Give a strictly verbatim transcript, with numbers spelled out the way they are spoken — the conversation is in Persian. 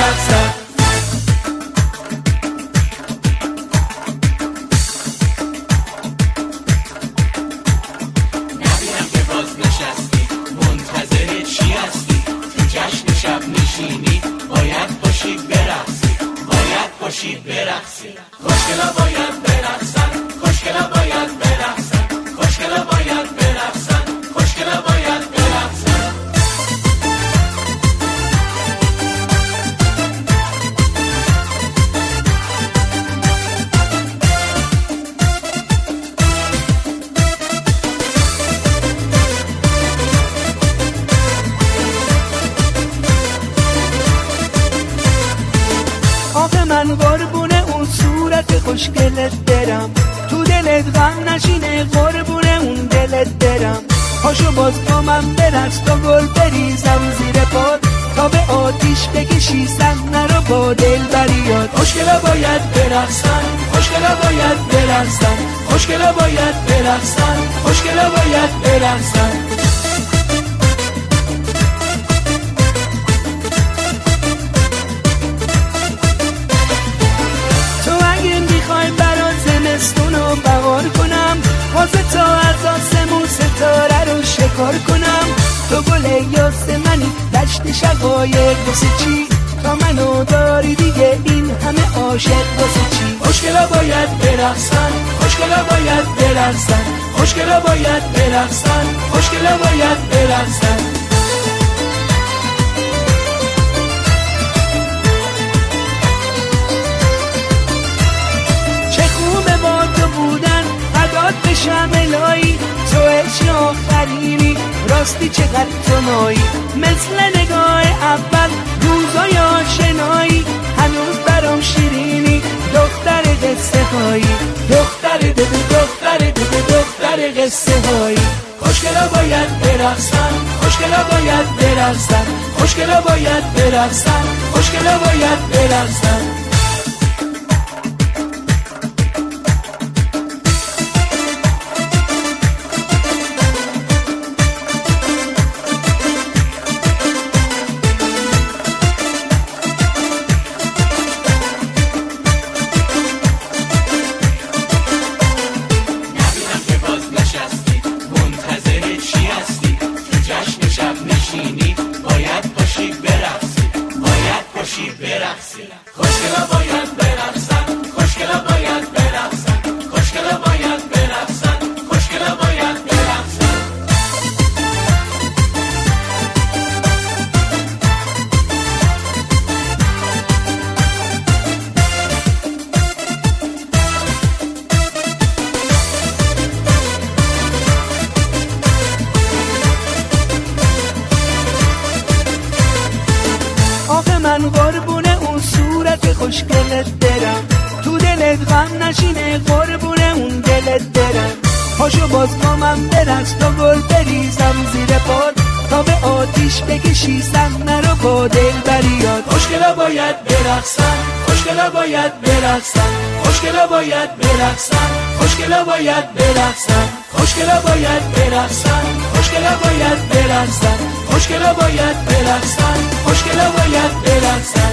برقصن. نبینم که باز نشستی منتظر چی هستی؟ تو جشن شب نشینی باید باشی برقصی، باید باشی برقصی. خوشگلا باید برقصن، خوشگلا باید برقصن، خوشگلا باید برقصن، خوشگلا باید برقصن. آخه من قربونه اون صورت خوشگلت برم، تو دلت غم نشینه قربونه اون دلت برم. پاشو باز با من برقص تا گل بریزم زیر پات، تا به آتیش بکشی صحنه رو با دلبریات. خوشگلا باید برقصن، خوشگلا باید برقصن، خوشگلا باید برقصن، خوشگلا باید برقصن. زمستونو بهار کنم، واسه تا از آسمون ستاره رو شکار کنم. تو گل یاسمنی دشت شقایق واسه چی؟ تا منو داری دیگه این همه عاشق واسه چی؟ خوشگلا باید برقصن، خوشگلا باید برقصن، خوشگلا باید برقصن، خوشگلا باید برقصن. بشم الهی تو عشق آخرینی، راستی چقدر تو نایی، مثل نگاه اول روزای آشنایی، هنوز برام شیرینی دختر قصه هایی، دختر دل دختر دل دختر قصه هایی. خوشگلا باید برقصن، خوشگلا باید برقصن، خوشگلا باید برقصن، خوشگلا باید برقصن. باید باشی برقصی، باید باشی برقصی. خوشگلا باید برقصن، خوشگلا باید برقصن، خوشگلا باید برقصن، خوشگلا باید برقصن. آخه من قربونه اون صورت خوشگلت برم، تو دلت غم نشینه قربونه اون دلت برم. پاشو باز با من برقص تا گل بریزم زیر پات، تا به آتیش بکشی صحنه رو با دلبریات. خوشگلا باید برقصن، خوشگلا باید برقصن، خوشگلا باید برقصن، خوشگلا باید برقصن، خوشگلا باید برقصن، خوشگلا باید برقصن، خوشگلا باید برقصن، خوشگلا باید برقصن.